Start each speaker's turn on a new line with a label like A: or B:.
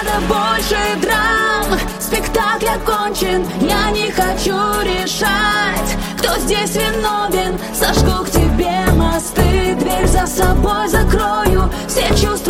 A: надо больше драм. Спектакль окончен, я не хочу решать, кто здесь виновен. Сожгу к тебе мосты, дверь за собой закрою, все чувства